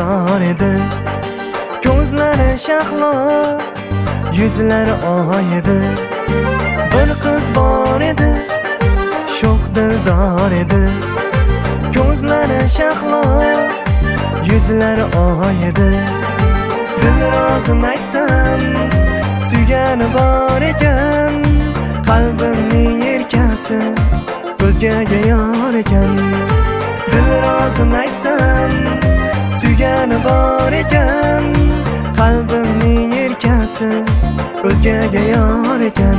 dildor edi. Ko'zlari shahlo, yuzlari oy edi. Bir qiz bor edi, sho'x dildor edi. Ko'zlari shahlo, yuzlari oy edi. Dilrozim aytsam, suygani bor ekan, qalbimning erkasi o'zgaga yor ekan. Dilrozim aytsam, suygani bor ekan, qalbimning erkasi o'zgaga yor ekan.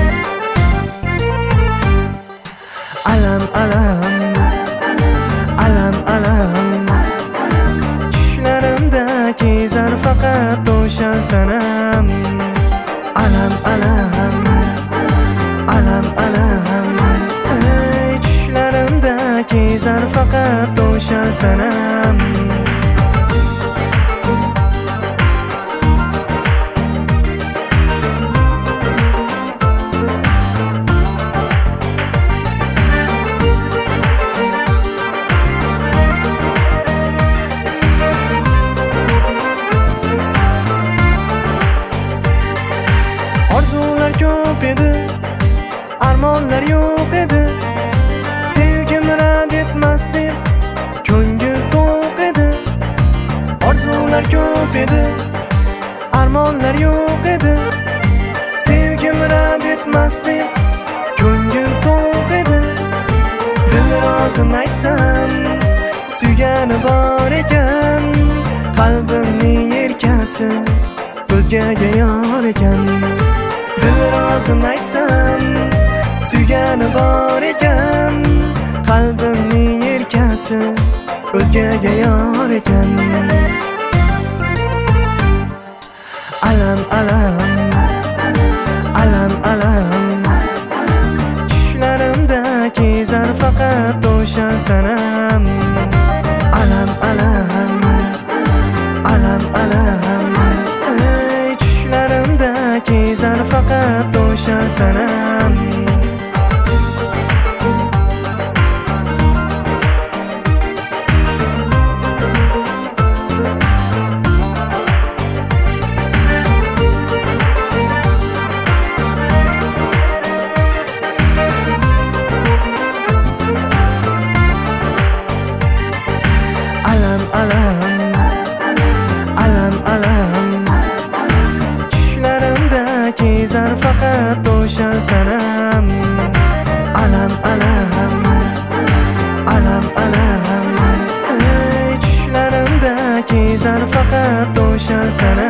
Alam alam, alam alam, tushlarimda kezar faqat o'sha sanam. Alam alam, alam alam, tushlarimda kezar faqat o'sha sanam. Orzular ko'p edi, armonlar yo'q edi. Sevgim rad etmas deb ko'ngil to'q edi. Orzular ko'p edi, armonlar yo'q edi. Sevgim rad etmas deb ko'ngil to'q edi. Dilrozim aytsam, suygani bor ekan, qalbimning erkasi o'zgaga yor ekan. Dilrozim aytsam, suygani bor ekan, qalbimning erkasi o'zgaga yor ekan. Alam alam, alam alam, tushlarimda kezar faqat o'sha sanam. Alam alam, alam alam, tushlarimda kezar faqat o'sha sanam. Alam alam, alam alam, tushlarimda kezar faqat o'sha sanam. Alam alam, alam alam, tushlarimda kezar faqat o'sha sanam.